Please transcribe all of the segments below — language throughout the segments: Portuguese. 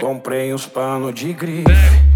Comprei uns panos de grife,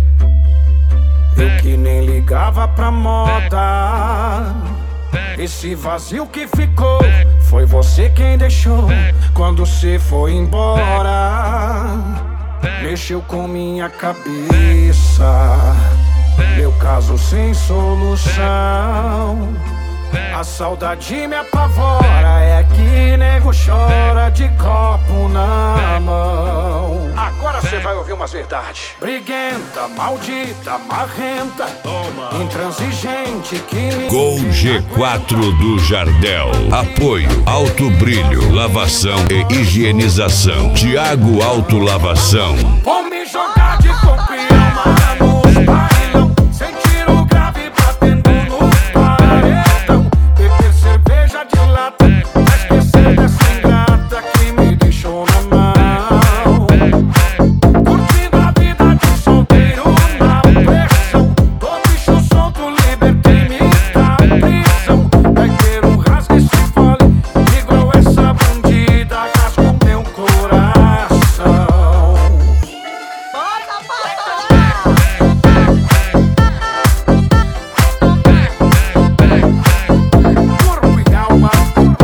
eu que nem ligava pra moda. Esse vazio que ficou foi você quem deixou quando cê foi embora. Mexeu com minha cabeça, meu caso sem solução. A saudade me apavora, é que nego chora de copo na mão. Agora cê vai ouvir umas verdades. Briguenta, maldita, marrenta, intransigente que Gol G4 do Jardel. Apoio Alto Brilho, lavação e higienização. Thiago Auto Lavação. vou me jogar de campeão, nos bailão. Sentir o grave batendo no paredão. Beber cerveja de lata, pra esquecer dessa ingrata que me deixou na mão. Curtindo a vida de solteiro na pressão. Tô bicho solto, libertei-me da prisão. Vai ter um rasgo e se fole, igual essa bandida, rasgou meu coração. Corpo e alma.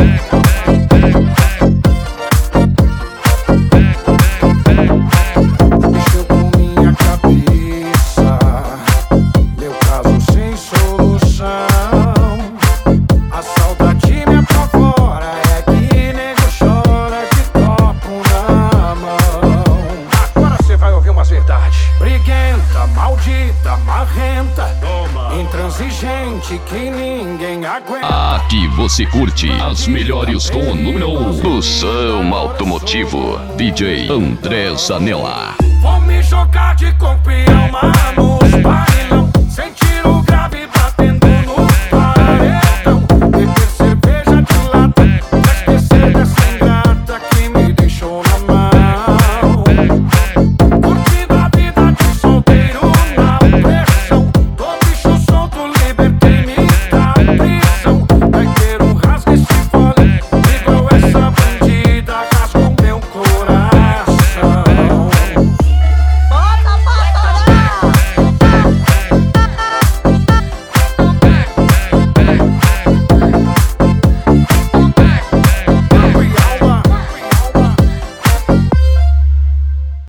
Mexeu com minha cabeça, meu caso sem solução. A saudade me apavora, é que nego chora de copo na mão. Agora cê vai ouvir umas verdades. Briguenta, maldita, marrenta, intransigente que ninguém aguenta. Aqui você curte as melhores com o número 1 do som automotivo, DJ André Zanella. Vou me jogar de campeão, nos bailão. Sentir o